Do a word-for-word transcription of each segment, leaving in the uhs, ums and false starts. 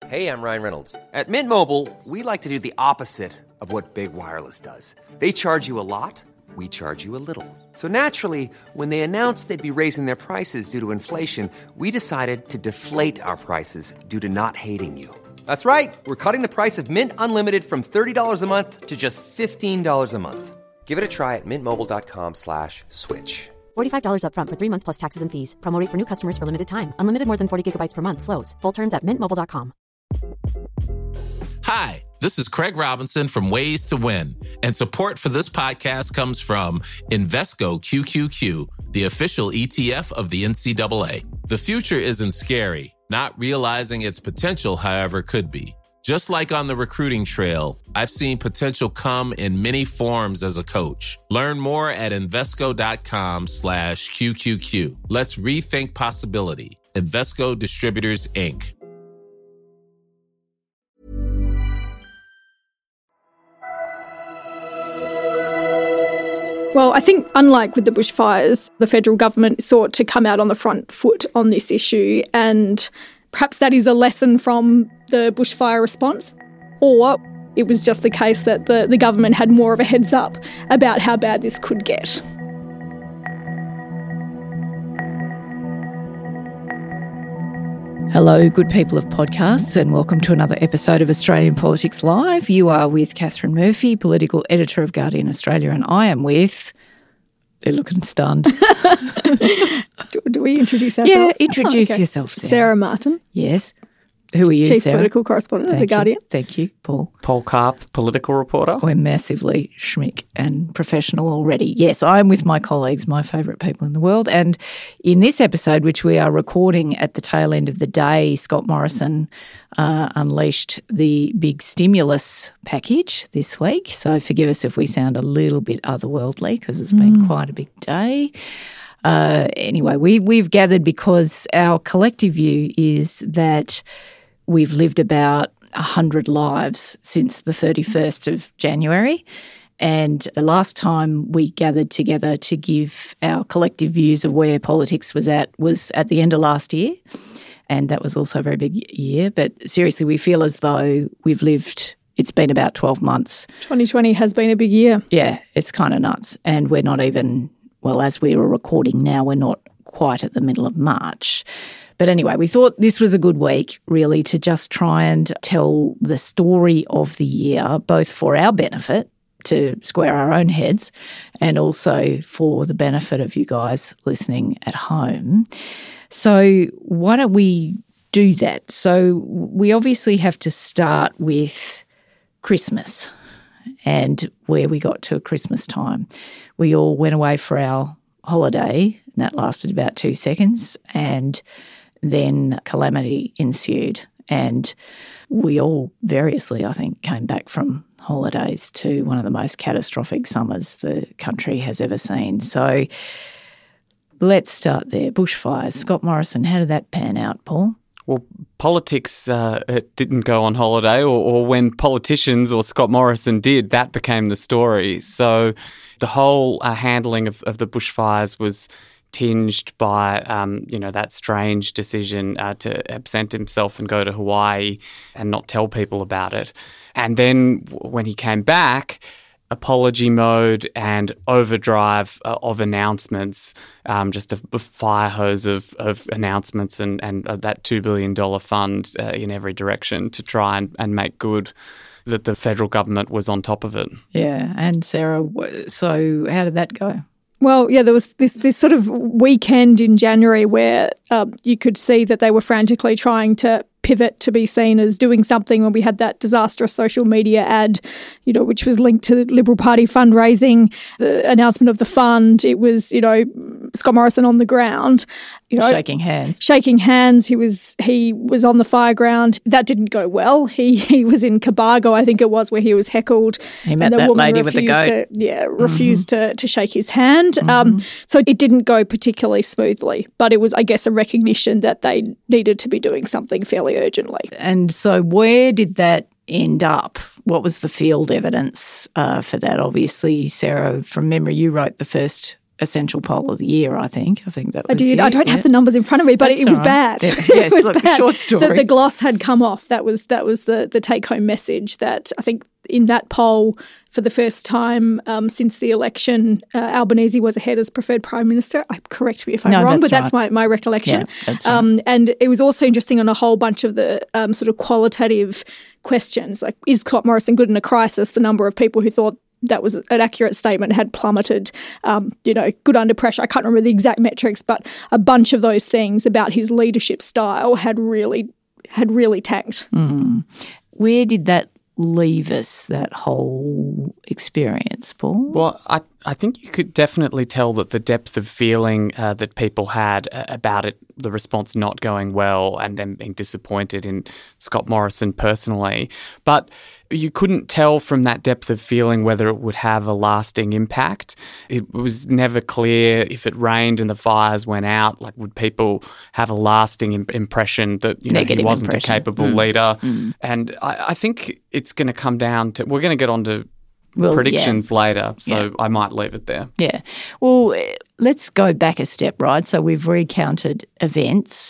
Hey, I'm Ryan Reynolds. At Mint Mobile, we like to do the opposite of what Big Wireless does. They charge you a lot, we charge you a little. So naturally, when they announced they'd be raising their prices due to inflation, we decided to deflate our prices due to not hating you. That's right. We're cutting the price of Mint Unlimited from thirty dollars a month to just fifteen dollars a month. Give it a try at mintmobile.com slash switch. forty-five dollars up front for three months plus taxes and fees. Promo rate for new customers for limited time. Unlimited more than forty gigabytes per month slows. Full terms at mint mobile dot com. Hi, this is Craig Robinson from Ways to Win, and support for this podcast comes from Invesco Q Q Q, the official E T F of the N C double A. The future isn't scary. Not realizing its potential, however, could be. Just like on the recruiting trail, I've seen potential come in many forms as a coach. Learn more at Invesco.com slash QQQ. Let's rethink possibility. Invesco Distributors, Incorporated. Well, I think unlike with the bushfires, the federal government sought to come out on the front foot on this issue, and perhaps that is a lesson from the bushfire response. Or it was just the case that the, the government had more of a heads up about how bad this could get. Hello, good people of podcasts, and welcome to another episode of Australian Politics Live. You are with Catherine Murphy, political editor of Guardian Australia, and I am with... They're looking stunned. do, do we introduce ourselves? Yeah, introduce oh, okay. yourself, Sarah. Sarah Martin. Yes. Who are you, Chief Sarah? Political Correspondent Thank of The you. Guardian. Thank you, Paul. Paul Karp, political reporter. We're massively schmick and professional already. Yes, I'm with my colleagues, my favourite people in the world. And in this episode, which we are recording at the tail end of the day, Scott Morrison uh, unleashed the big stimulus package this week. So forgive us if we sound a little bit otherworldly because it's been mm. quite a big day. Uh, anyway, we, we've gathered because our collective view is that we've lived about one hundred lives since the thirty-first of January, and the last time we gathered together to give our collective views of where politics was at was at the end of last year, and that was also a very big year. But seriously, we feel as though we've lived, it's been about twelve months. twenty twenty has been a big year. Yeah, it's kind of nuts, and we're not even, well, as we were recording now, we're not quite at the middle of March. But anyway, we thought this was a good week, really, to just try and tell the story of the year, both for our benefit, to square our own heads, and also for the benefit of you guys listening at home. So why don't we do that? So we obviously have to start with Christmas and where we got to at Christmas time. We all went away for our holiday, and that lasted about two seconds, and then calamity ensued, and we all variously, I think, came back from holidays to one of the most catastrophic summers the country has ever seen. So let's start there. Bushfires. Scott Morrison, how did that pan out, Paul? Well, politics uh, it didn't go on holiday, or, or when politicians or Scott Morrison did, that became the story. So the whole uh, handling of, of the bushfires was tinged by, um, you know, that strange decision uh, to absent himself and go to Hawaii and not tell people about it. And then w- when he came back, apology mode and overdrive uh, of announcements, um, just a, a fire hose of, of announcements and, and uh, that two billion dollars fund uh, in every direction to try and, and make good that the federal government was on top of it. Yeah. And Sarah, so how did that go? Well, yeah, there was this this sort of weekend in January where uh, you could see that they were frantically trying to pivot to be seen as doing something when we had that disastrous social media ad, you know, which was linked to the Liberal Party fundraising, the announcement of the fund. It was, you know, Scott Morrison on the ground, you know, shaking hands. Shaking hands. He was he was on the fire ground. That didn't go well. He he was in Cobargo, I think it was, where he was heckled. He met that lady with the goat. To, yeah, refused mm-hmm. to to shake his hand. Mm-hmm. Um, so it didn't go particularly smoothly, but it was, I guess, a recognition that they needed to be doing something fairly urgently. And so where did that end up? What was the field evidence uh, for that? Obviously, Sarah, from memory, you wrote the first essential poll of the year, I think. I think that was I did. it. I don't yeah. have the numbers in front of me, but That's it was all right. bad. Yeah. it Yes, was look, bad. short story. The, the gloss had come off. That was that was the the take home message. That I think in that poll, for the first time um, since the election, uh, Albanese was ahead as preferred prime minister. I correct me if I'm No, wrong, that's but that's right. my my recollection. Yeah, that's right. um, and it was also interesting on a whole bunch of the um, sort of qualitative questions, like is Scott Morrison good in a crisis? The number of people who thought that was an accurate statement had plummeted. Um, you know, good under pressure. I can't remember the exact metrics, but a bunch of those things about his leadership style had really had really tanked. Mm. Where did that leave us, that whole experience, Paul? Well, I, I think you could definitely tell that the depth of feeling uh, that people had uh, about it, the response not going well and them being disappointed in Scott Morrison personally. But you couldn't tell from that depth of feeling whether it would have a lasting impact. It was never clear if it rained and the fires went out, like would people have a lasting im- impression that you know, he Negative wasn't impression. a capable Mm. leader. Mm. And I, I think it's going to come down to, we're going to get on to Well, predictions later, so Yeah. I might leave it there. Yeah. Well, eh, let's go back a step, right? So we've recounted events.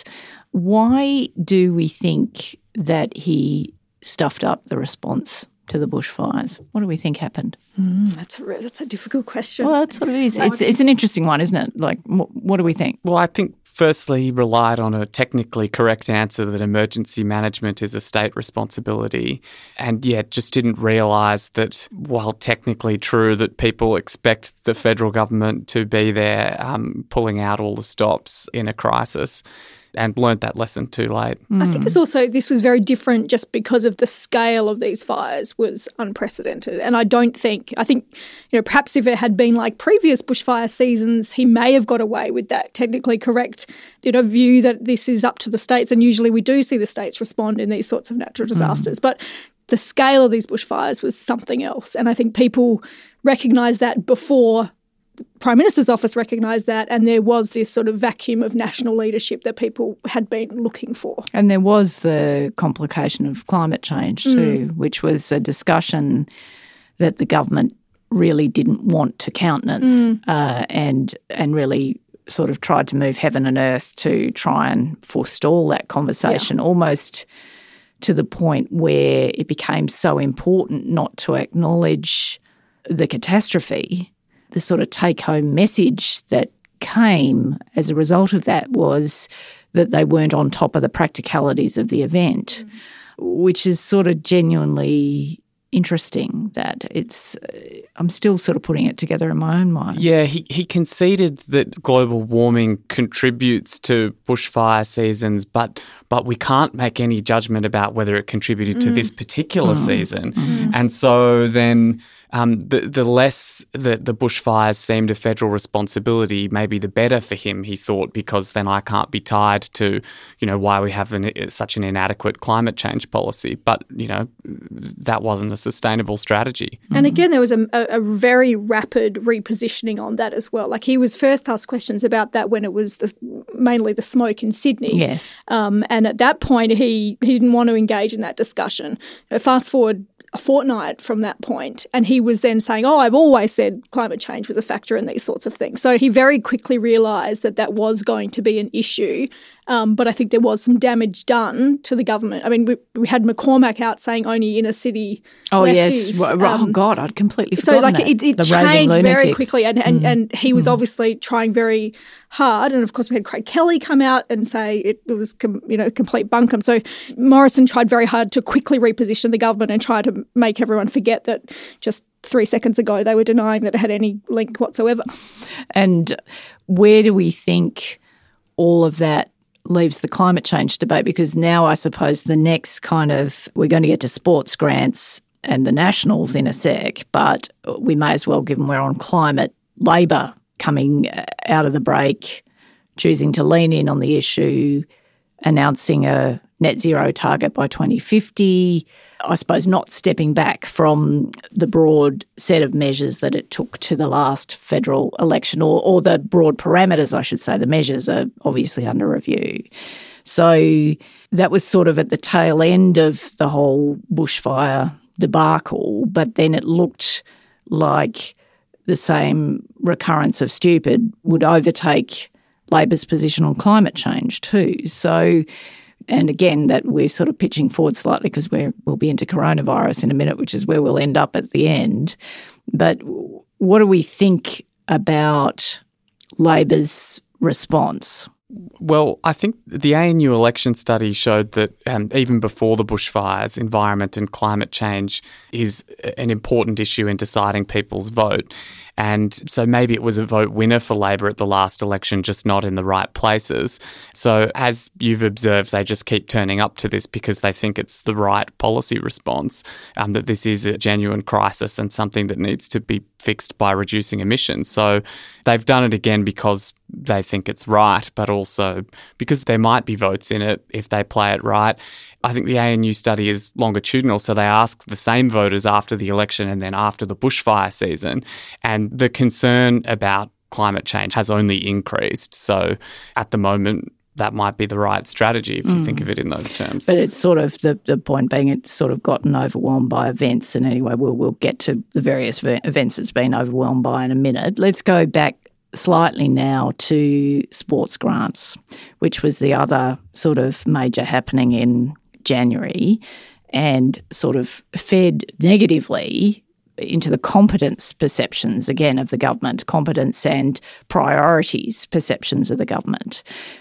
Why do we think that he stuffed up the response to the bushfires? What do we think happened? Mm, that's a re- that's a difficult question. Well, it sort of is. It's, it's an interesting one, isn't it? Like, what, what do we think? Well, I think firstly he relied on a technically correct answer that emergency management is a state responsibility, and yet just didn't realise that while technically true that people expect the federal government to be there um, pulling out all the stops in a crisis, and learnt that lesson too late. I think it's also, this was very different just because of the scale of these fires was unprecedented. And I don't think, I think, you know, perhaps if it had been like previous bushfire seasons, he may have got away with that technically correct, you know, view that this is up to the states. And usually we do see the states respond in these sorts of natural disasters. Mm. But the scale of these bushfires was something else. And I think people recognised that before the Prime Minister's office recognised that, and there was this sort of vacuum of national leadership that people had been looking for. And there was the complication of climate change too, mm. which was a discussion that the government really didn't want to countenance mm. uh, and and really sort of tried to move heaven and earth to try and forestall that conversation, yeah. almost to the point where it became so important not to acknowledge the catastrophe. The sort of take-home message that came as a result of that was that they weren't on top of the practicalities of the event, mm. which is sort of genuinely interesting that it's uh, I'm still sort of putting it together in my own mind. Yeah, he, he conceded that global warming contributes to bushfire seasons, but but we can't make any judgment about whether it contributed mm. to this particular mm. season. Mm. And so then um, the, the less that the bushfires seemed a federal responsibility, maybe the better for him, he thought, because then I can't be tied to, you know, why we have an, such an inadequate climate change policy. But, you know, that wasn't a sustainable strategy. And again, there was a, a, a very rapid repositioning on that as well. Like he was first asked questions about that when it was the, mainly the smoke in Sydney. Yes. Um, and at that point, he, he didn't want to engage in that discussion. Fast forward a fortnight from that point, and he was then saying, oh, I've always said climate change was a factor in these sorts of things. So he very quickly realised that that was going to be an issue. Um, but I think there was some damage done to the government. I mean, we, we had McCormack out saying only inner city oh, lefties. yes. Um, oh, God, I'd completely So, forgotten like, that. it, it The changed raving very lunatics. quickly, and, and, Mm. and he was Mm. obviously trying very hard. And, of course, we had Craig Kelly come out and say it, it was, com, you know, complete bunkum. So Morrison tried very hard to quickly reposition the government and try to make everyone forget that just three seconds ago they were denying that it had any link whatsoever. And where do we think all of that leaves the climate change debate? Because now I suppose the next kind of, we're going to get to sports grants and the nationals in a sec, but we may as well, given we're on climate, Labor coming out of the break, choosing to lean in on the issue, announcing a net zero target by twenty fifty, I suppose not stepping back from the broad set of measures that it took to the last federal election, or, or the broad parameters, I should say. The measures are obviously under review. So that was sort of at the tail end of the whole bushfire debacle, but then it looked like the same recurrence of stupid would overtake Labor's position on climate change too. So, and again, that we're sort of pitching forward slightly because we're, we'll be into coronavirus in a minute, which is where we'll end up at the end. But what do we think about Labor's response? Well, I think the A N U election study showed that um, even before the bushfires, environment and climate change is an important issue in deciding people's vote. And so maybe it was a vote winner for Labor at the last election, just not in the right places. So as you've observed, they just keep turning up to this because they think it's the right policy response, um, that this is a genuine crisis and something that needs to be fixed by reducing emissions. So they've done it again because they think it's right, but also because there might be votes in it if they play it right. I think the A N U study is longitudinal, so they asked the same voters after the election and then after the bushfire season, and the concern about climate change has only increased. So at the moment, that might be the right strategy if you mm. think of it in those terms. But it's sort of, the, the point being, it's sort of gotten overwhelmed by events, and anyway, we'll, we'll get to the various events it's been overwhelmed by in a minute. Let's go back slightly now to sports grants, which was the other sort of major happening in January, and sort of fed negatively into the competence perceptions, again, of the government, competence and priorities perceptions of the government.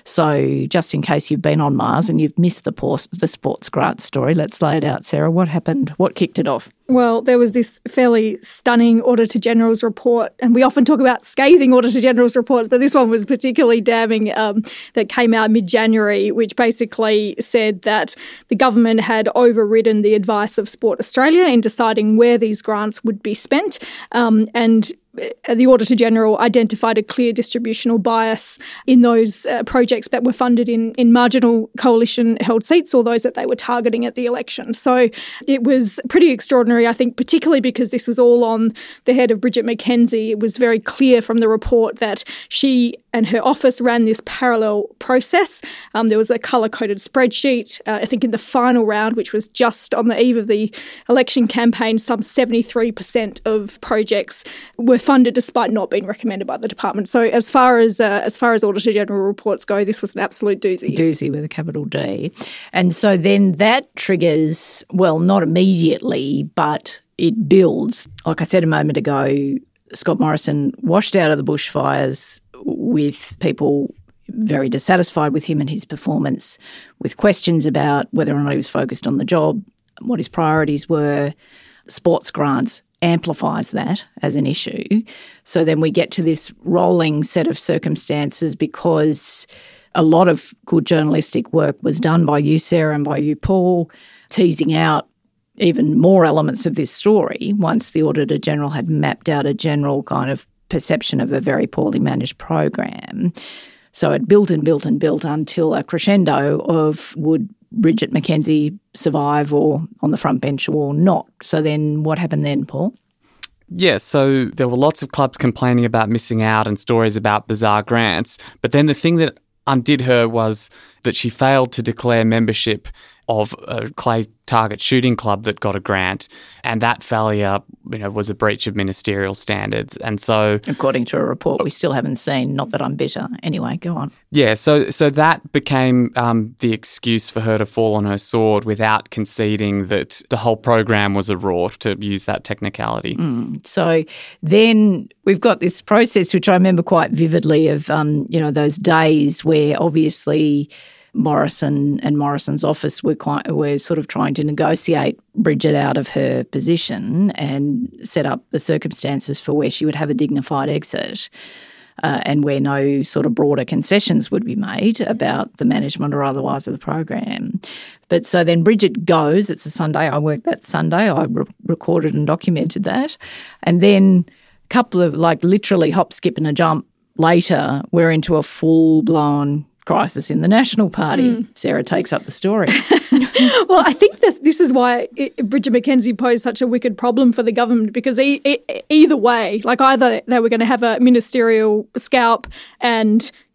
So just in case you've been on Mars and you've missed the, port, the sports grant story, let's lay it out, Sarah. What happened? What kicked it off? Well, there was this fairly stunning Auditor-General's report, and we often talk about scathing Auditor-General's reports, but this one was particularly damning, um, that came out mid-January, which basically said that the government had overridden the advice of Sport Australia in deciding where these grants would be spent, um, and the Auditor-General identified a clear distributional bias in those uh, projects that were funded in, in marginal coalition-held seats, or those that they were targeting at the election. So it was pretty extraordinary, I think, particularly because this was all on the head of Bridget McKenzie. It was very clear from the report that she and her office ran this parallel process. Um, there was a colour-coded spreadsheet. Uh, I think in the final round, which was just on the eve of the election campaign, some seventy-three percent of projects were funded despite not being recommended by the department. So as far as uh, as far as Auditor-General reports go, this was an absolute doozy. Doozy with a capital D. And so then that triggers, well, not immediately, but it builds. Like I said a moment ago, Scott Morrison washed out of the bushfires with people very dissatisfied with him and his performance, with questions about whether or not he was focused on the job, what his priorities were. Sports grants amplifies that as an issue. So then we get to this rolling set of circumstances because a lot of good journalistic work was done by you, Sarah, and by you, Paul, teasing out even more elements of this story once the Auditor-General had mapped out a general kind of perception of a very poorly managed program. So it built and built and built until a crescendo of would Bridget McKenzie survive or on the front bench or not. So then what happened then, Paul? Yeah, so there were lots of clubs complaining about missing out and stories about bizarre grants. But then the thing that undid her was that she failed to declare membership of a clay target shooting club that got a grant, and that failure, you know, was a breach of ministerial standards. And so, according to a report we still haven't seen, not that I'm bitter. Anyway, go on. Yeah, so so that became um, the excuse for her to fall on her sword without conceding that the whole program was a rort, to use that technicality. Mm. So then we've got this process, which I remember quite vividly, of um, you know, those days where obviously Morrison and Morrison's office were quite were sort of trying to negotiate Bridget out of her position and set up the circumstances for where she would have a dignified exit, uh, and where no sort of broader concessions would be made about the management or otherwise of the program. But so then Bridget goes. It's a Sunday. I worked that Sunday. I re- recorded and documented that, and then a couple of like literally hop, skip, and a jump later, we're into a full blown crisis in the National Party. Mm. Sarah takes up the story. Well, I think this this is why it, Bridget McKenzie posed such a wicked problem for the government, because e- e- either way, like either they were going to have a ministerial scalp and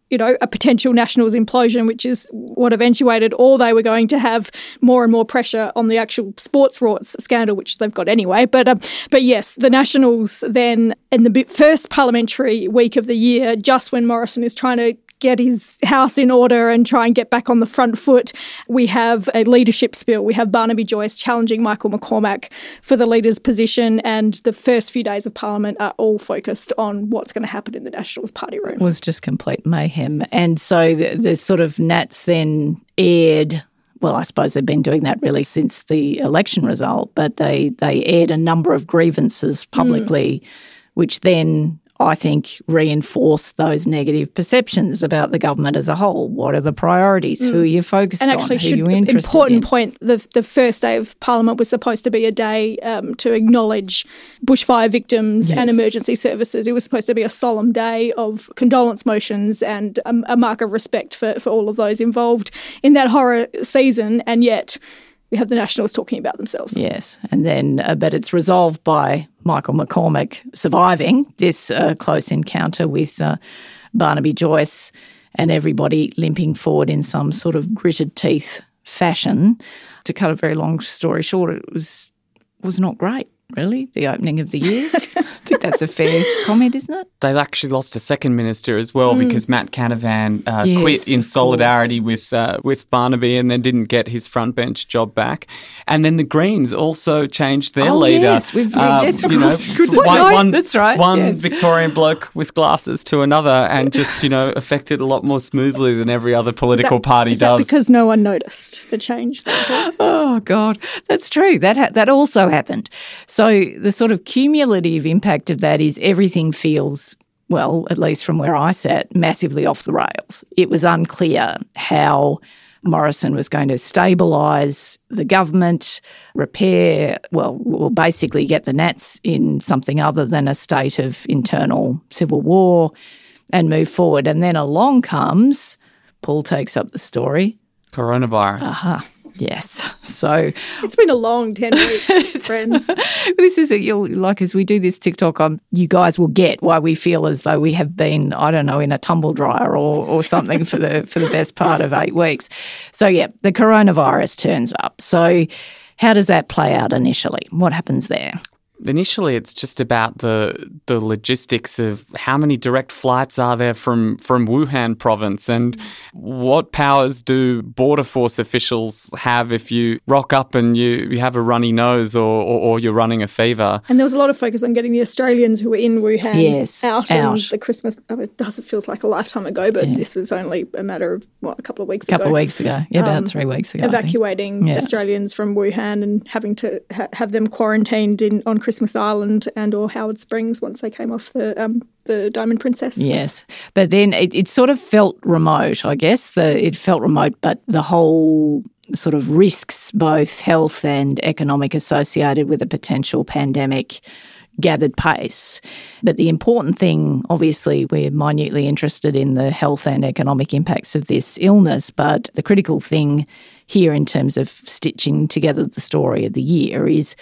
you know, a potential Nationals implosion, which is what eventuated, or they were going to have more and more pressure on the actual sports rorts scandal, which they've got anyway. But um, but yes, the Nationals then, in the first parliamentary week of the year, just when Morrison is trying to get his house in order and try and get back on the front foot, we have a leadership spill. We have Barnaby Joyce challenging Michael McCormack for the leader's position, and the first few days of Parliament are all focused on what's going to happen in the Nationals party room. It was just complete mayhem. And so the, the sort of Nats then aired, well, I suppose they've been doing that really since the election result, but they, they aired a number of grievances publicly, mm. which then I think reinforce those negative perceptions about the government as a whole. What are the priorities? Mm. Who are you focused and actually on? Who should, are you interested important in? point, the, the first day of Parliament was supposed to be a day um, to acknowledge bushfire victims yes. and emergency services. It was supposed to be a solemn day of condolence motions and a, a mark of respect for, for all of those involved in that horror season, and yet we have the Nationals talking about themselves. Yes, and then, uh, but it's resolved by Michael McCormack surviving this uh, close encounter with uh, Barnaby Joyce, and everybody limping forward in some sort of gritted teeth fashion. To cut a very long story short, it was was not great, really, the opening of the year. I think that's a fair comment, isn't it? They actually lost a second minister as well mm. because Matt Canavan uh, yes, quit in solidarity with uh, with Barnaby and then didn't get his frontbench job back. And then the Greens also changed their oh, leader. Yes, we've, um, yes, of you know, course. Good one, no, one, that's right. One yes. Victorian bloke with glasses to another, and just, you know, affected a lot more smoothly than every other political is that, party is does. That because no one noticed the change? That oh God, that's true. That ha- that also happened. So the sort of cumulative impact of that is everything feels, well, at least from where I sat, massively off the rails. It was unclear how Morrison was going to stabilise the government, repair, well, well, basically get the Nats in something other than a state of internal civil war and move forward. And then along comes, Paul takes up the story. Coronavirus. Uh-huh. Yes. So it's been a long ten weeks, friends. This is a, you'll, like as we do this TikTok, um, you guys will get why we feel as though we have been, I don't know, in a tumble dryer or or something for the for the best part of eight weeks. So yeah, the coronavirus turns up. So how does that play out initially? What happens there? Initially, it's just about the the logistics of how many direct flights are there from, from Wuhan province, and what powers do Border Force officials have if you rock up and you, you have a runny nose or, or, or you're running a fever. And there was a lot of focus on getting the Australians who were in Wuhan yes, out, out. And the Christmas, oh, it does, it feels like a lifetime ago, but yeah. this was only a matter of, what, a couple of weeks ago? A couple ago. of weeks ago, yeah, about um, three weeks ago. Evacuating yeah. Australians from Wuhan and having to ha- have them quarantined in on Christmas Christmas Island and or Howard Springs once they came off the um, the Diamond Princess. Yes, but then it, it sort of felt remote, I guess. The, it felt remote, but the whole sort of risks, both health and economic, associated with a potential pandemic gathered pace. But the important thing, obviously, we're minutely interested in the health and economic impacts of this illness, but the critical thing here in terms of stitching together the story of the year is,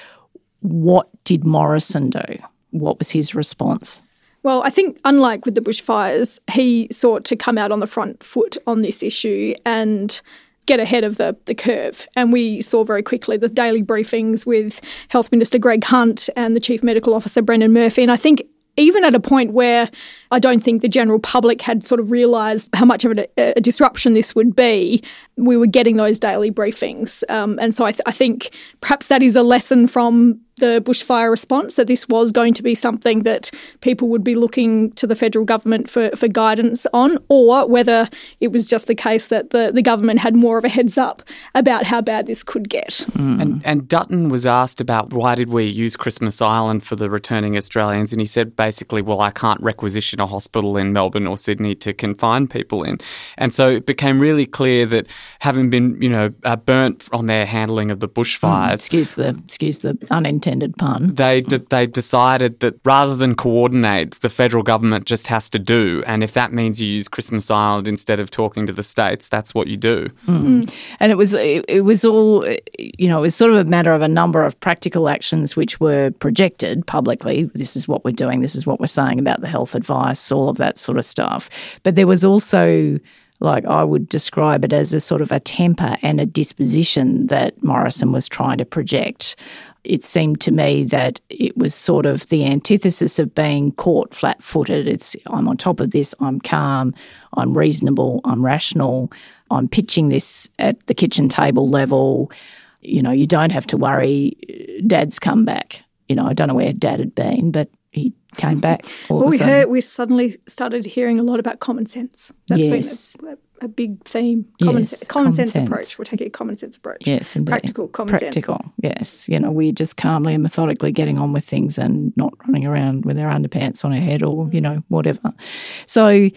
what did Morrison do? What was his response? Well, I think unlike with the bushfires, he sought to come out on the front foot on this issue and get ahead of the, the curve. And we saw very quickly the daily briefings with Health Minister Greg Hunt and the Chief Medical Officer Brendan Murphy. And I think even at a point where I don't think the general public had sort of realised how much of a, a disruption this would be, we were getting those daily briefings. Um, and so I, th- I think perhaps that is a lesson from the bushfire response, that this was going to be something that people would be looking to the federal government for, for guidance on, or whether it was just the case that the, the government had more of a heads up about how bad this could get. Mm. And, and Dutton was asked about why did we use Christmas Island for the returning Australians, and he said basically, well, I can't requisition a hospital in Melbourne or Sydney to confine people in. And so it became really clear that having been, you know, uh, burnt on their handling of the bushfires. Mm, excuse the excuse the unintended intended pun. They d- they decided that rather than coordinate, the federal government just has to do. And if that means you use Christmas Island instead of talking to the states, that's what you do. Mm. And it was it, it was all, you know, it was sort of a matter of a number of practical actions which were projected publicly. This is what we're doing. This is what we're saying about the health advice, all of that sort of stuff. But there was also, like, I would describe it as a sort of a temper and a disposition that Morrison was trying to project. It seemed to me that it was sort of the antithesis of being caught flat-footed. It's, I'm on top of this, I'm calm, I'm reasonable, I'm rational, I'm pitching this at the kitchen table level. You know, you don't have to worry, Dad's come back. You know, I don't know where Dad had been, but he came back. All well, of a we sudden. heard, we suddenly started hearing a lot about common sense. That's Yes. been a, a big theme. Common, Yes, se- common, common sense, sense. approach. We're taking a common sense approach. Yes, indeed. Practical common Practical, sense. yes. You know, we're just calmly and methodically getting on with things and not running around with our underpants on our head or, you know, whatever. So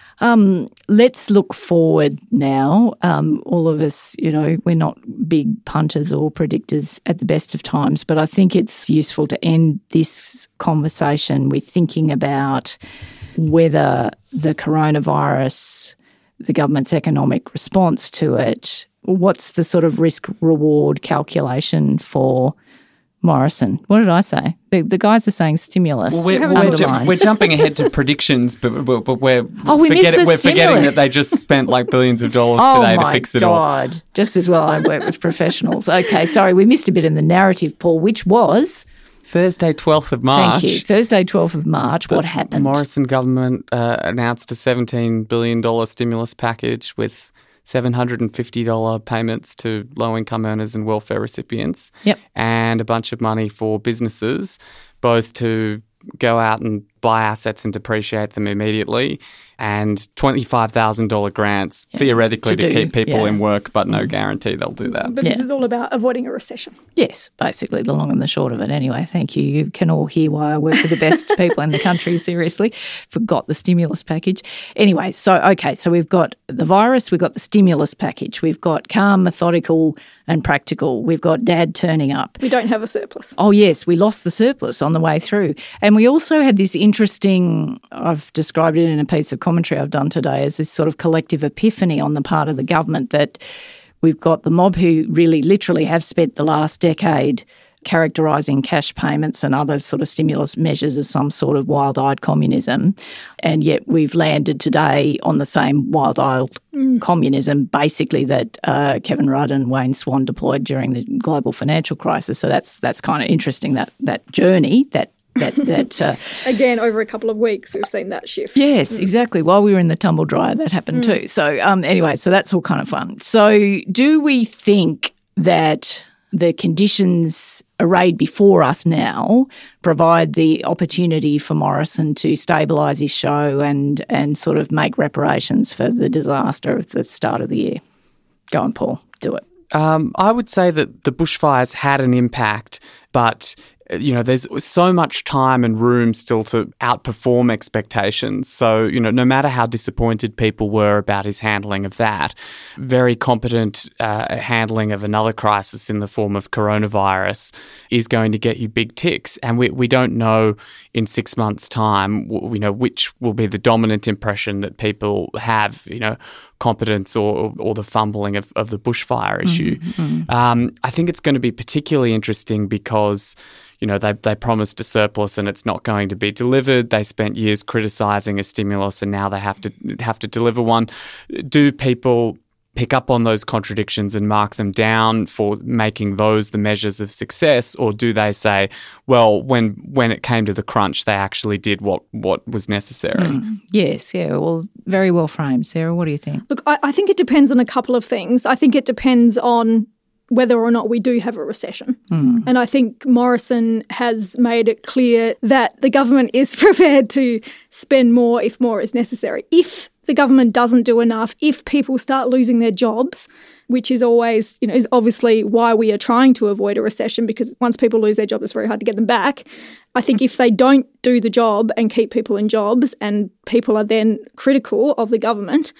um, let's look forward now. Um, all of us, you know, we're not big punters or predictors at the best of times, but I think it's useful to end this conversation with thinking about whether the coronavirus, the government's economic response to it, what's the sort of risk-reward calculation for Morrison? What did I say? The, the guys are saying stimulus. Well, we're, haven't we're, got ju- one. we're jumping ahead to predictions, but, but, but we're, Oh, we forget missed the we're forgetting stimulus. that they just spent like billions of dollars Oh today my to fix it all. God. Just as well I work with professionals. Okay, sorry, we missed a bit in the narrative, Paul, which was, Thursday, twelfth of March. thank you, Thursday, twelfth of March, what happened? The Morrison government uh, announced a seventeen billion dollars stimulus package with seven hundred fifty dollars payments to low-income earners and welfare recipients. Yep. And a bunch of money for businesses, both to go out and buy assets and depreciate them immediately, and twenty-five thousand dollars grants, Yeah, theoretically, to to, do, keep people yeah. in work, but no guarantee they'll do that. But Yeah. this is all about avoiding a recession. Yes, basically the long and the short of it. Anyway, thank you. You can all hear why I work with the best people in the country, seriously. Forgot the stimulus package. Anyway, so, okay, so we've got the virus, we've got the stimulus package, we've got calm, methodical and practical, we've got Dad turning up. We don't have a surplus. Oh, yes, we lost the surplus on the way through. And we also had this interesting, I've described it in a piece of commentary I've done today, as this sort of collective epiphany on the part of the government that we've got the mob who really literally have spent the last decade characterising cash payments and other sort of stimulus measures as some sort of wild-eyed communism. And yet we've landed today on the same wild-eyed mm. communism, basically, that uh, Kevin Rudd and Wayne Swan deployed during the global financial crisis. So that's that's kind of interesting, that that journey, that that that uh, Again, over a couple of weeks, we've seen that shift. Yes, exactly. While we were in the tumble dryer, that happened mm. too. So um, anyway, so that's all kind of fun. So do we think that the conditions arrayed before us now provide the opportunity for Morrison to stabilise his show and and sort of make reparations for the disaster at the start of the year? Go on, Paul, do it. Um, I would say that the bushfires had an impact, but you know, there's so much time and room still to outperform expectations. So, you know, no matter how disappointed people were about his handling of that, very competent uh, handling of another crisis in the form of coronavirus is going to get you big ticks. And we we don't know in six months' time, you know, which will be the dominant impression that people have, you know, competence or or the fumbling of, of the bushfire issue. Mm-hmm. Um, I think it's going to be particularly interesting because, you know, they they promised a surplus and it's not going to be delivered. They spent years criticising a stimulus and now they have to have to deliver one. Do people pick up on those contradictions and mark them down for making those the measures of success, or do they say, well, when when it came to the crunch, they actually did what what was necessary? Mm. Yes, yeah, well, very well framed. Sarah, what do you think? Look, I, I think it depends on a couple of things. I think it depends on whether or not we do have a recession. Mm. And I think Morrison has made it clear that the government is prepared to spend more if more is necessary. If the government doesn't do enough, if people start losing their jobs, which is always, you know, is obviously why we are trying to avoid a recession, because once people lose their jobs, it's very hard to get them back. I think if they don't do the job and keep people in jobs and people are then critical of the government,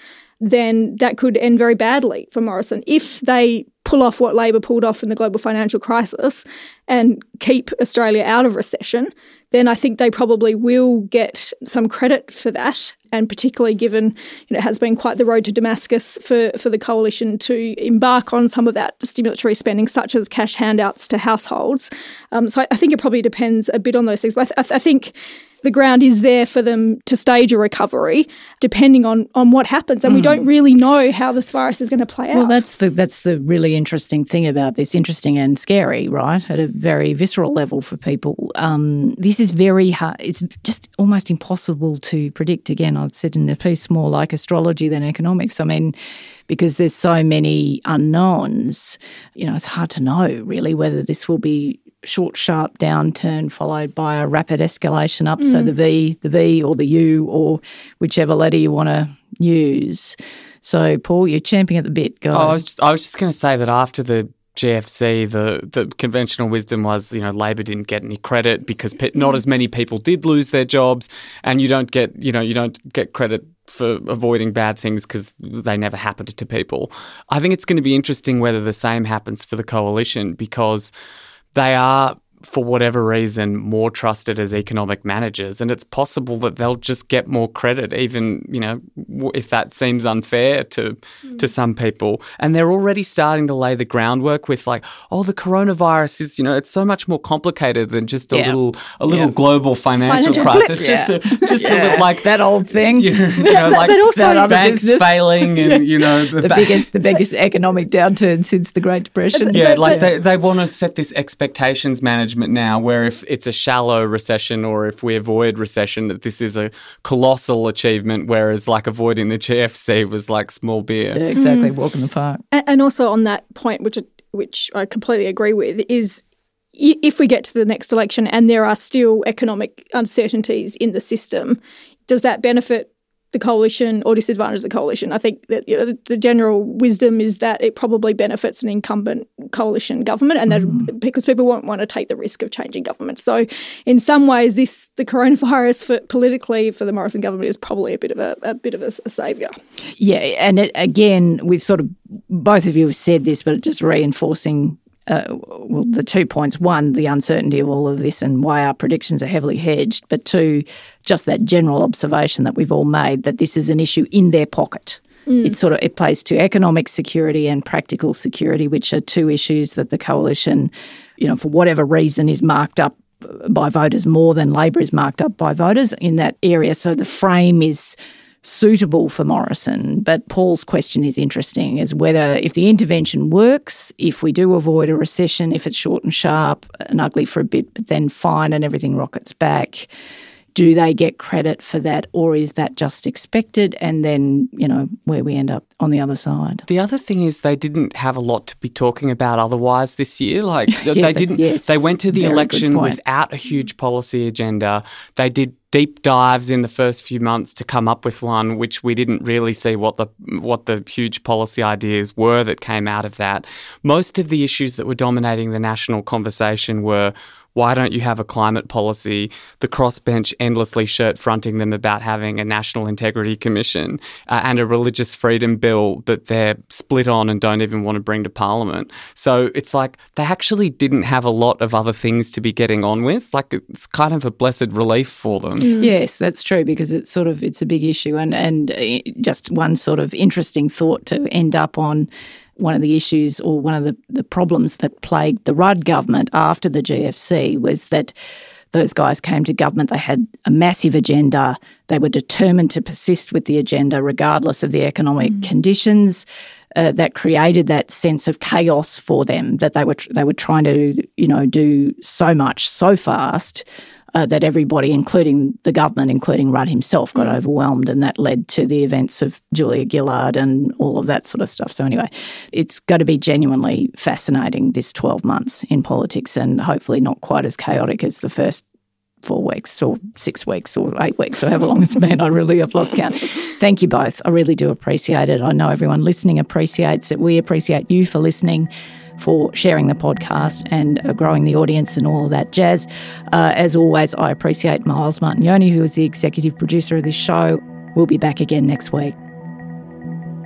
then that could end very badly for Morrison. If they pull off what Labor pulled off in the global financial crisis and keep Australia out of recession, then I think they probably will get some credit for that. And particularly given, you know, it has been quite the road to Damascus for, for the coalition to embark on some of that stimulatory spending, such as cash handouts to households. Um, so I, I think it probably depends a bit on those things. But I, th- I think the ground is there for them to stage a recovery, depending on, on what happens. And mm. we don't really know how this virus is going to play out. Well, that's the that's the really interesting thing about this, interesting and scary, right, at a very visceral level for people. Um, this is very hard. It's just almost impossible to predict. Again, I've said in the piece, more like astrology than economics. I mean, because there's so many unknowns, you know, it's hard to know really whether this will be short, sharp downturn followed by a rapid escalation up. Mm. So the V, the V or the U or whichever letter you want to use. So, Paul, you're champing at the bit. Go. Oh, I was just, I was just going to say that after the G F C, the, the conventional wisdom was, you know, Labor didn't get any credit because pe- not as many people did lose their jobs, and you don't get, you know, you don't get credit for avoiding bad things because they never happened to people. I think it's going to be interesting whether the same happens for the coalition, because they are, for whatever reason, more trusted as economic managers, and it's possible that they'll just get more credit, even, you know, if that seems unfair to mm. to some people. And they're already starting to lay the groundwork with, like, oh, the coronavirus is, you know, it's so much more complicated than just a yeah. little a little yeah. global financial, financial crisis. Blip. Just yeah. a just yeah. a little, like that old thing, you know, you know, but, like but also banks business. failing, and yes. you know, the, the ba- biggest the biggest economic downturn since the Great Depression. Yeah, like they they want to set this expectations management now, where if it's a shallow recession or if we avoid recession, that this is a colossal achievement, whereas like avoiding the G F C was like small beer. Yeah, exactly, mm. walk in the park. And also on that point, which which I completely agree with, is if we get to the next election and there are still economic uncertainties in the system, does that benefit the coalition or disadvantage the coalition? I think that, you know, the, the general wisdom is that it probably benefits an incumbent coalition government, and that mm. because people won't want to take the risk of changing government. So in some ways, this the coronavirus for politically for the Morrison government is probably a bit of a, a bit of a, a saviour. Yeah, and it, again, we've sort of, both of you have said this, but just reinforcing Uh, well, the two points. One, the uncertainty of all of this and why our predictions are heavily hedged. But two, just that general observation that we've all made that this is an issue in their pocket. Mm. It sort of it plays to economic security and practical security, which are two issues that the coalition, you know, for whatever reason, is marked up by voters more than Labor is marked up by voters in that area. So the frame is suitable for Morrison. But Paul's question is interesting, as whether if the intervention works, if we do avoid a recession, if it's short and sharp and ugly for a bit, but then fine and everything rockets back, do they get credit for that, or is that just expected? And then, you know, where we end up on the other side. The other thing is they didn't have a lot to be talking about otherwise this year. Like yeah, they didn't, yes, they went to the election without a huge policy agenda. They did deep dives in the first few months to come up with one, which we didn't really see what the what the huge policy ideas were that came out of that. Most of the issues that were dominating the national conversation were, why don't you have a climate policy? The crossbench endlessly shirt-fronting them about having a National Integrity Commission uh, and a religious freedom bill that they're split on and don't even want to bring to Parliament. So it's like they actually didn't have a lot of other things to be getting on with. Like it's kind of a blessed relief for them. Mm. Yes, that's true, because it's sort of it's a big issue. And, and just one sort of interesting thought to end up on. One of the issues or one of the, the problems that plagued the Rudd government after the G F C was that those guys came to government, they had a massive agenda, they were determined to persist with the agenda regardless of the economic mm. conditions. Uh, that created that sense of chaos for them, that they were they were trying to, you know, do so much so fast uh, that everybody, including the government, including Rudd himself, got mm. overwhelmed, and that led to the events of Julia Gillard and all of that sort of stuff. So anyway, it's going to be genuinely fascinating, this twelve months in politics, and hopefully not quite as chaotic as the first four weeks or six weeks or eight weeks or however long it's been. I really have lost count. Thank you both. I really do appreciate it. I know everyone listening appreciates it. We appreciate you for listening, for sharing the podcast and uh, growing the audience and all of that jazz. Uh, as always, I appreciate Miles Martignoni, who is the executive producer of this show. We'll be back again next week.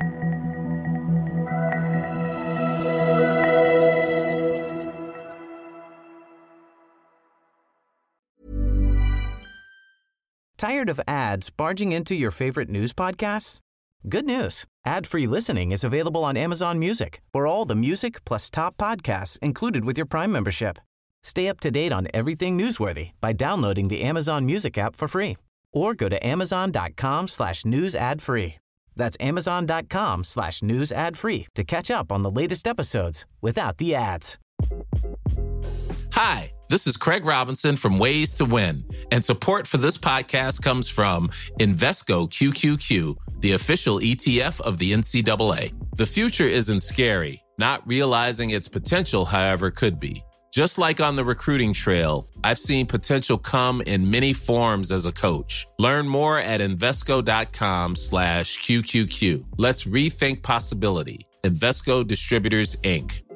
Tired of ads barging into your favorite news podcasts? Good news. Ad-free listening is available on Amazon Music for all the music plus top podcasts included with your Prime membership. Stay up to date on everything newsworthy by downloading the Amazon Music app for free or go to amazon.com slash news ad free. That's amazon.com slash news ad free to catch up on the latest episodes without the ads. Hi, this is Craig Robinson from Ways to Win, and support for this podcast comes from Invesco Q Q Q, the official E T F of the N C double A. The future isn't scary. Not realizing its potential, however, could be. Just like on the recruiting trail, I've seen potential come in many forms as a coach. Learn more at Invesco.com slash QQQ. Let's rethink possibility. Invesco Distributors, Incorporated.